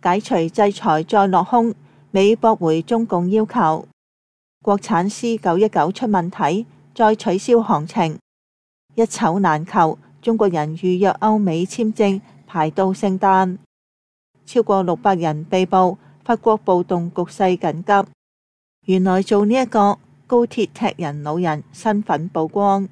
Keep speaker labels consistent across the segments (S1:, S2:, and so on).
S1: 解除制裁再落空，美駁回中共要求。國產 C919 出問題，再取消航程。一籌難求，中國人預約歐美簽證排到聖誕。超過600人被捕，法國暴動局勢緊急。原來做呢一個高鐵踢人老人身份曝光。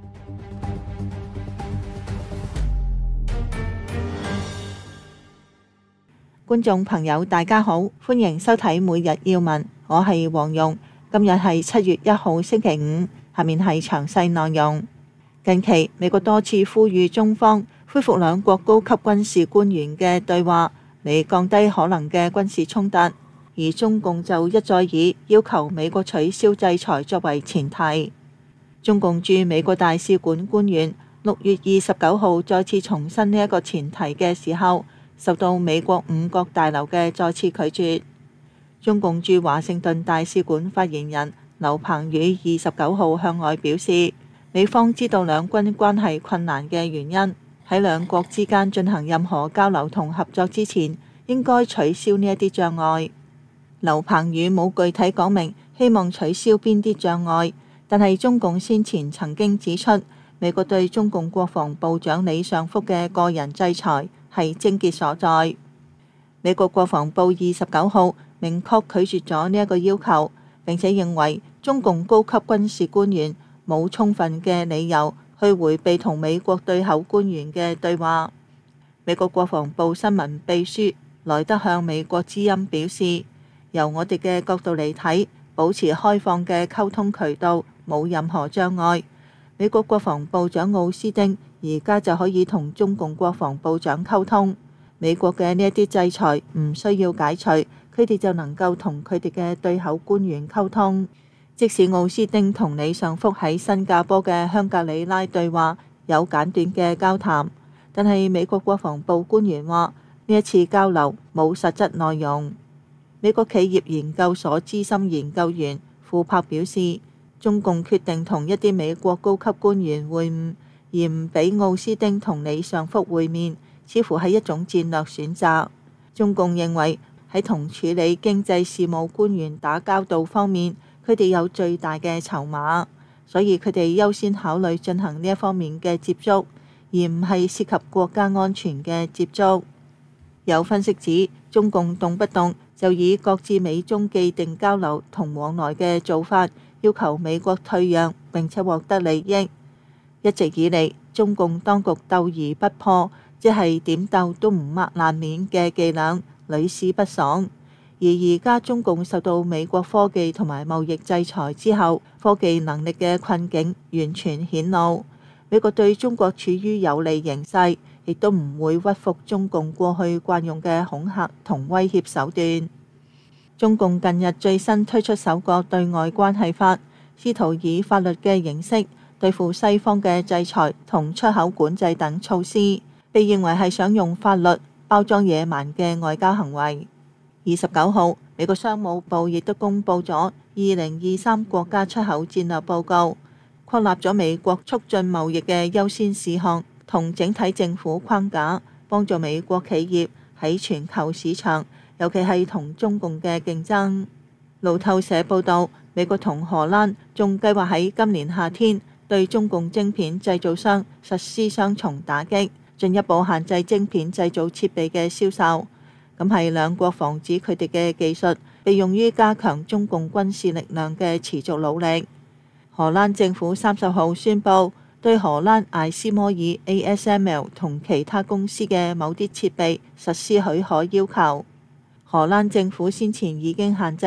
S1: 觀眾朋友大家好，歡迎收睇每日要聞，我係黃蓉。今日係7月1號星期五，下面係詳細內容。近期美國多次呼籲中方恢復兩國高級軍事官員嘅對話，嚟降低可能嘅軍事衝突，而中共就一再以要求美國取消制裁作為前提。中共駐美國大使館官員6月29號再次重申呢一個前提嘅時候，受到美國五角大樓嘅再次拒絕。中共駐華盛頓大使館發言人劉鵬宇29號向外表示，美方知道兩軍關係困難嘅原因，喺兩國之間進行任何交流同合作之前，應該取消呢一啲障礙。劉鵬宇冇具體講明希望取消邊啲障礙，但係中共先前曾經指出，美國對中共國防部長李尚福嘅個人制裁係症結所在。美國國防部29號明確拒絕咗呢一個要求，並且認為中共高級軍事官員冇充分嘅理由去迴避同美國對口官員嘅對話。美國國防部新聞秘書萊德向美國之音表示，由我哋嘅角度嚟睇，保持開放嘅溝通渠道冇任何障礙。美國國防部長奧斯汀而家就可以同中共國防部長溝通。美國嘅呢一啲制裁唔需要解除，佢哋就能夠同佢哋嘅對口官員溝通。即使奧斯汀同李尚福喺新加坡嘅香格里拉對話有簡短嘅交談，但係美國國防部官員話呢一次交流冇實質內容。美國企業研究所資深研究員庫珀表示，中共決定同一啲美國高級官員會晤，而唔俾奧斯汀同李尚福會面，似乎係一種戰略選擇。中共認為喺同處理經濟事務官員打交道方面，佢哋有最大嘅籌碼，所以佢哋優先考慮進行呢一方面嘅接觸，而唔係涉及國家安全嘅接觸。有分析指，中共動不動就以擱置美中既定交流同往來嘅做法，要求美國退讓並且獲得利益。一直以嚟，中共當局鬥而不破，即係點鬥都唔抹爛面嘅伎倆，屢試不爽。而而家中共受到美國科技同埋貿易制裁之後，科技能力嘅困境完全顯露。美國對中國處於有利形勢，亦都唔會屈服中共過去慣用嘅恐嚇同威脅手段。中共近日最新推出首個對外關係法，試圖以法律嘅形式對付西方嘅制裁同出口管制等措施，被認為係想用法律包裝野蠻嘅外交行為。29號，美國商務部亦都公布咗2023國家出口戰略報告，確立咗美國促進貿易嘅優先事項同整體政府框架，幫助美國企業喺全球市場，尤其係同中共嘅競爭。路透社報道，美國同荷蘭仲計劃喺今年夏天對中共晶片製造商實施雙重打擊，進一步限制晶片製造設備嘅銷售。咁係兩國防止佢哋嘅技術被用於加強中共軍事力量嘅持續努力。荷蘭政府30號宣布對荷蘭艾斯摩爾 ASML 同其他公司嘅某啲設備實施許可要求。荷蘭政府先前已經限制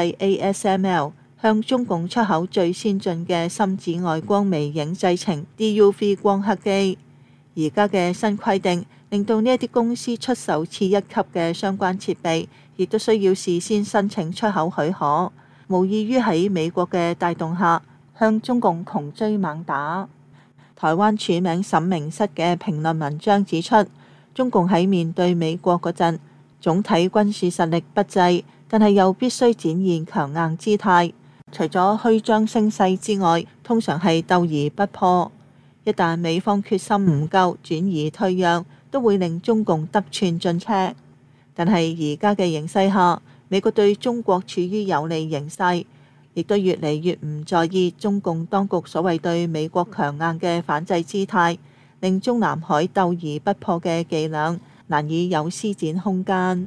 S1: ASML 向中共出口最先進嘅深紫外光微影製程 DUV 光刻機。而家嘅新規定令到呢一啲公司出售次一級嘅相關設備，亦都需要事先申請出口許可，無異於喺美國嘅帶動下向中共窮追猛打。台灣署名沈明室嘅評論文章指出，中共喺面對美國嗰陣，總體軍事實力不濟，但係又必須展現強硬姿態，除咗虛張聲勢之外，通常係鬥而不破。一旦美方決心唔夠，轉而退讓，都會令中共得寸進尺。 但係而家嘅形勢下，美國對中國處於有利形勢，亦都越嚟越唔在意中共當局所謂對美國強硬嘅反制姿態，令中南海鬥而不破嘅伎倆難以有施展空間。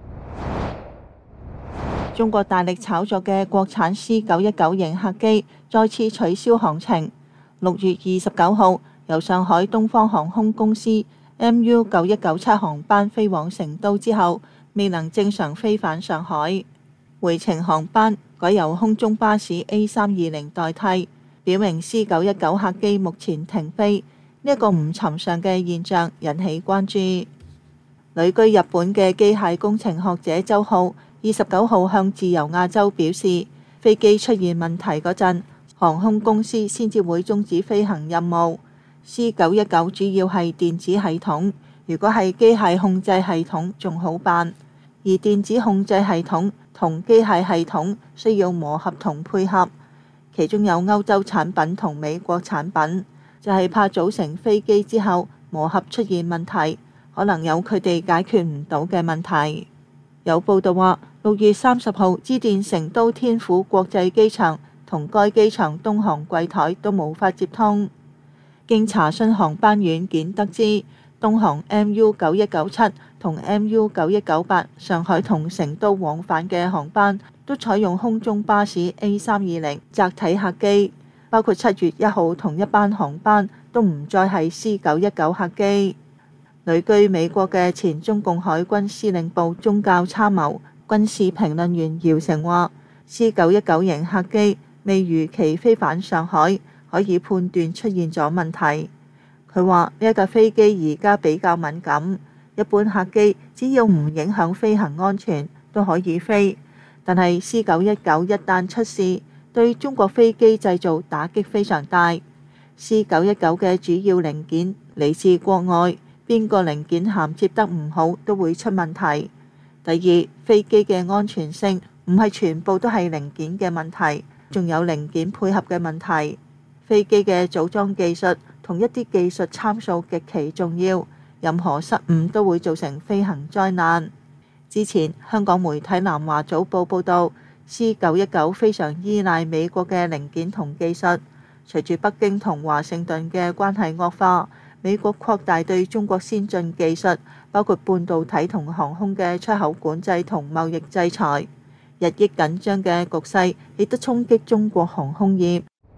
S1: 中國大力炒作嘅國產 C919型客機再次取消航程。6月29號，由上海東方航空公司 MU9197航班飛往成都之後，未能正常飛返上海，回程航班改由空中巴士 A320 代替，表明 C919客機目前停飛。呢一個唔尋常嘅現象引起關注。旅居日本嘅機械工程學者周浩29號向自由亞洲表示，飛機出現問題嗰陣，航空公司先至會終止飛行任務。C919主要係電子系統，如果係機械控制系統仲好辦，而電子控制系統同機械系統需要磨合同配合，其中有歐洲產品同美國產品，就係怕組成飛機之後磨合出現問題，可能有佢哋解決唔到嘅問題。有報道話，6月30號致電成都天府國際機場，同該機場東航櫃台都無法接通。經查詢航班軟件得知，東航 MU9197 同 MU9198 上海同成都往返嘅航班都採用空中巴士 A320 窄體客機，包括7月1號同一班航班都唔再係 C919客機。旅居美國嘅前中共海軍司令部宗教參謀、軍事評論員姚成話：C919型客機未如期飛返上海，可以判斷出現咗問題。佢話呢一架飛機而家比較敏感，一般客機只要唔影響飛行安全都可以飛，但係 C919一旦出事，對中國飛機製造打擊非常大。C919嘅主要零件嚟自國外，邊個零件銜接得唔好都會出問題。第二，飛機嘅安全性唔係全部都係零件嘅問題，仲有零件配合嘅問題。飛機嘅組裝技術同一啲技術參數極其重要，任何失誤都會造成飛行災難。之前香港媒體南華早報報道，C919非常依賴美國嘅零件同技術，隨住北京同華盛頓嘅關係惡化，美國擴大對中國先進技術，包括半導體同航空嘅出口管制同貿易制裁，日益緊張嘅局勢亦都衝擊中國航空業。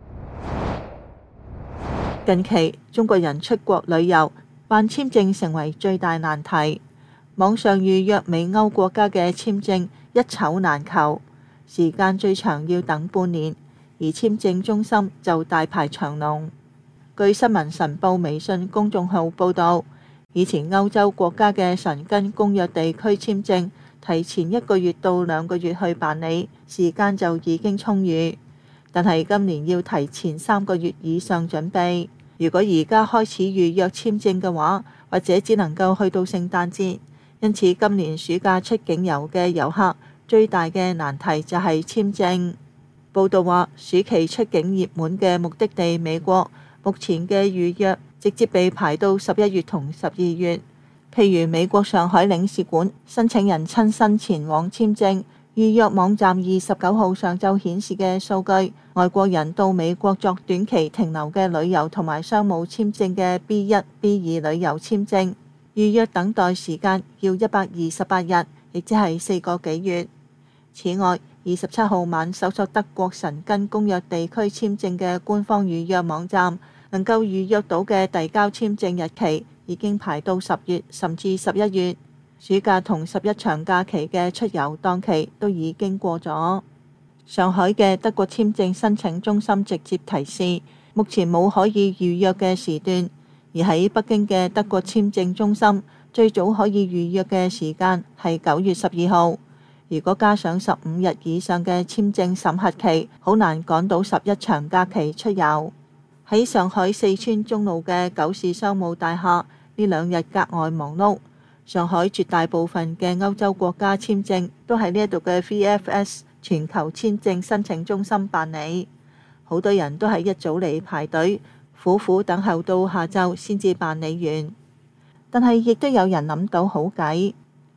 S1: 近期中國人出國旅遊辦簽證成為最大難題，網上預約美歐國家嘅簽證一籌難求，時間最長要等半年，而簽證中心就大排長龍。據新聞晨報微信公眾號報導，以前歐洲國家嘅申根公約地區簽證提前1個月到2個月去辦理，時間就已經充裕，但係今年要提前3個月以上準備。如果而家開始預約簽證嘅話，或者只能夠去到聖誕節。因此今年暑假出境遊嘅遊客最大嘅難題就係簽證。報道話，暑期出境熱門嘅目的地美國，目前嘅預約直接被排到11月同12月。譬如美國上海領事館申請人親身前往簽證，預約網站29號上晝顯示嘅數據，外國人到美國作短期停留嘅旅遊同埋商務簽證嘅 B1、B2 旅遊簽證，預約等待時間要128日，亦即係4個幾月。此外，27號晚搜索德國申根公約地區簽證嘅官方預約網站，能夠預約到嘅遞交簽證日期已經排到10月甚至11月。暑假同11長假期嘅出遊檔期都已經過咗。上海嘅德國簽證申請中心直接提示，目前冇可以預約嘅時段，而喺北京嘅德國簽證中心最早可以預約嘅時間係9月12號。如果加上15日以上嘅簽證審核期，好難趕到11長假期出遊。喺上海四川中路嘅九市商務大廈，呢2日格外忙碌。上海絕大部分嘅歐洲國家簽證都喺呢一度嘅 VFS 全球簽證申請中心辦理，好多人都係一早嚟排隊，苦苦等候到下晝先至辦理完。但係亦都有人諗到好計。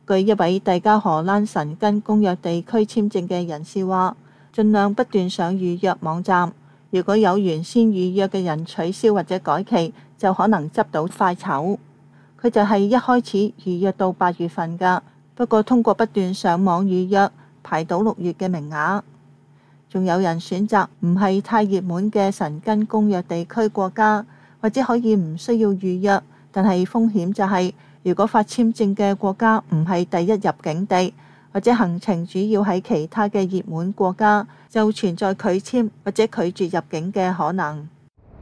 S1: 據一位遞交荷蘭申根公約地區簽證嘅人士話，盡量不斷上預約網站，如果有原先預約嘅人取消或者改期，就可能執到快籌。佢就係一開始預約到8月份㗎，不過通過不斷上網預約，排到6月嘅名額。仲有人選擇唔係太熱門嘅申根公約地區國家，或者可以唔需要預約，但係風險就係，如果發簽證嘅國家唔係第一入境地，或者行程主要喺其他嘅熱門國家，就存在拒簽或者拒絕入境嘅可能。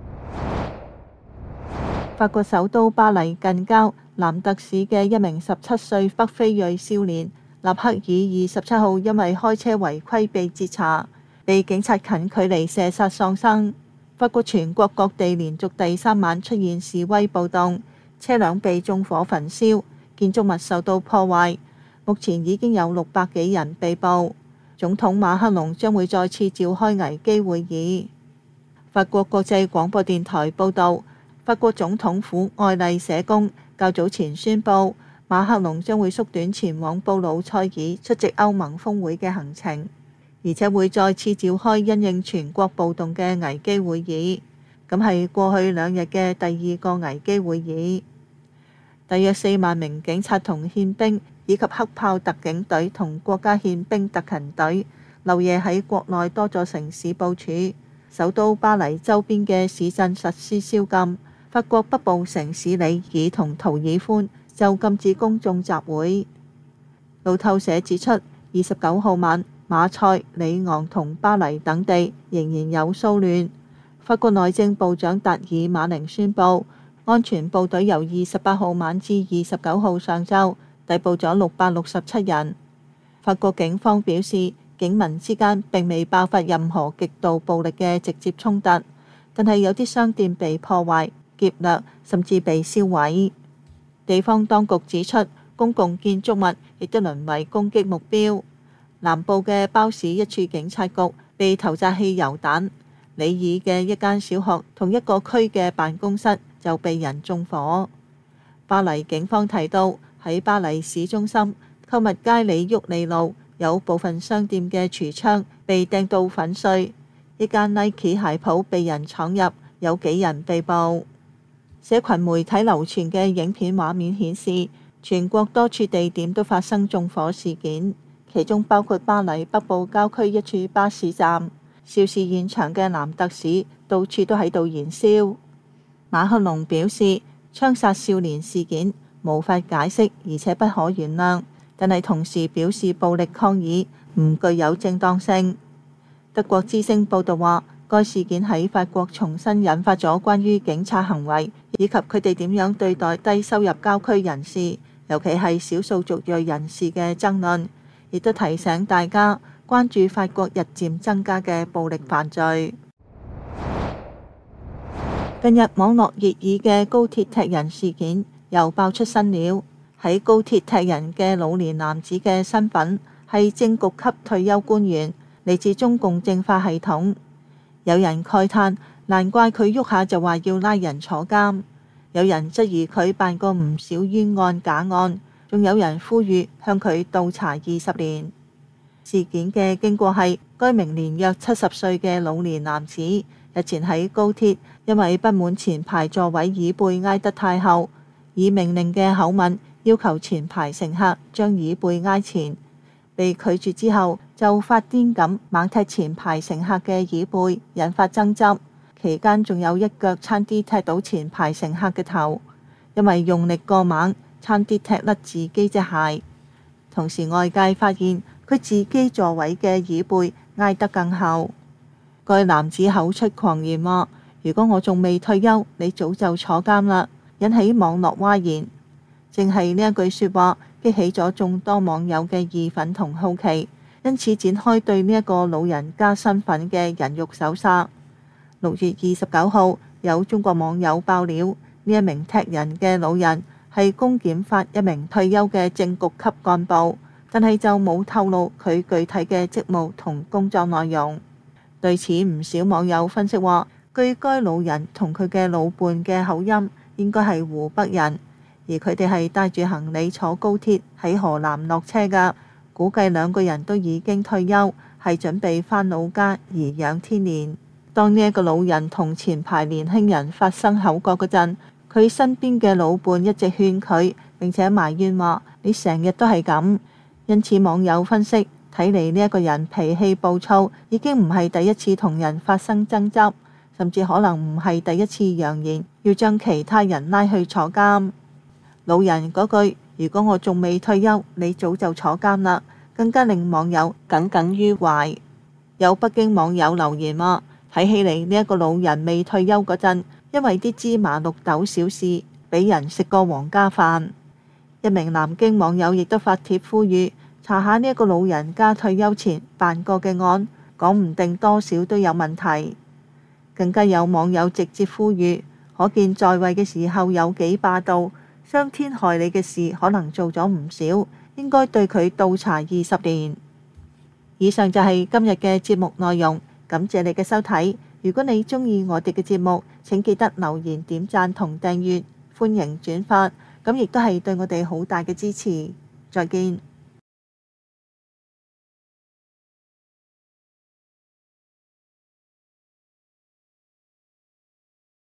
S1: 法國首都巴黎近郊南特市嘅一名17歲北非裔少年納克爾27號因為開車違規被截查，被警察近距離射殺喪生。法國全國各地連續第3晚出現示威暴動，車輛被縱火焚燒，建築物受到破壞。目前已經有600幾人被捕。總統馬克龍將會再次召開危機會議。法國國際廣播電台報導，法國總統府愛麗舍宮較早前宣布，馬克龍將會縮短前往布魯塞爾出席歐盟峰會嘅行程，而且會再次召開因應全國暴動嘅危機會議。咁係過去2日嘅第2個危機會議。大約4萬名警察同憲兵以及黑豹特警隊同國家憲兵特勤隊漏夜喺國內多座城市部署，首都巴黎周邊嘅市鎮實施宵禁。法國北部城市里爾同圖爾寬就禁止公眾集會。路透社指出，29號晚，馬賽、里昂同巴黎等地仍然有騷亂。法國內政部長達爾馬寧宣布，安全部隊由28號晚至29號上晝逮捕咗667人。法國警方表示，警民之間並未爆發任何極度暴力嘅直接衝突，但係有啲商店被破壞、劫掠，甚至被燒毀。地方當局指出，公共建築物亦都淪為攻擊目標。南部嘅包市一處警察局被投擲汽油彈，里爾嘅一間小學同一個區嘅辦公室就被人縱火。巴黎警方提到，喺巴黎市中心購物街里沃利路有部分商店嘅櫥窗被掟到粉碎，一間 Nike 鞋鋪被人闖入，有幾人被捕。社群媒體流傳嘅影片畫面顯示，全國多處地點都發生縱火事件，其中包括巴黎北部郊區一處巴士站。肇事現場嘅南特市到處都喺度燃燒。馬克龍表示，槍殺少年事件無法解釋，而且不可原諒，但係同時表示暴力抗議唔具有正當性。德國之聲報導話，該事件喺法國重新引發咗關於警察行為以及佢哋點樣對待低收入郊區人士，尤其係少數族裔人士嘅爭論，亦都提醒大家關注法國日漸增加嘅暴力犯罪。近日網絡熱議嘅高鐵踢人事件又爆出新料，喺高鐵踢人嘅老年男子嘅身份係政局級退休官員，嚟自中共政法系統。有人慨嘆，難怪佢喐下就話要拉人坐監。有人質疑佢辦過唔少冤案假案，仲有人呼籲向佢倒查20年。事件嘅經過係，該名年約70歲嘅老年男子日前喺高鐵，因為不滿前排座位椅背挨得太後，以命令嘅口吻要求前排乘客將椅背挨前。被拒絕之後，就發癲咁猛踢前排乘客嘅椅背，引發爭執。期間仲有一腳差啲踢到前排乘客嘅頭，因為用力過猛，差啲踢甩自己隻鞋。同時外界發現佢自己座位嘅椅背挨得更後。該男子口出狂言話：如果我仲未退休，你早就坐監啦，引起網絡譁然。正係呢一句說話激起咗眾多網友嘅義憤同好奇，因此展開對呢一個老人家身份嘅人肉搜索。6月29號，有中國網友爆料，呢一名踢人嘅老人係公檢法一名退休嘅政局級幹部，但係就冇透露佢具體嘅職務同工作內容。對此，唔少網友分析話，據該老人同佢嘅老伴嘅口音，應該係湖北人， 而佢哋係帶住行李坐高鐵喺河南落車㗎。估計兩個人都已經退休，係準備返老家頤養天年。當呢一個老人同前排年輕人發生口角嗰陣，佢身邊嘅老伴一直勸佢，並且埋怨話：你成日都係咁。因此網友分析，睇嚟呢一個人脾氣暴躁，已經唔係第一次同人發生爭執，甚至可能唔係第一次揚言要將其他人拉去坐監。老人嗰句如果我仲未退休，你早就坐監啦，更加令網友耿耿於懷。有北京網友留言話：睇起嚟呢一個老人未退休嗰陣，因為啲芝麻綠豆小事，俾人食過皇家飯。一名南京網友亦都發帖呼籲查下呢一個老人家退休前辦過嘅案，講唔定多少都有問題。更加有網友直接呼籲，可見在位嘅時候有幾霸道，傷天害理嘅事可能做咗唔少，應該對佢倒查20年。以上就係今日嘅節目內容，感謝你嘅收睇。如果你鍾意我哋嘅節目，請記得留言、點讚同訂閱，歡迎轉發，咁亦都係對我哋好大嘅支持。再見。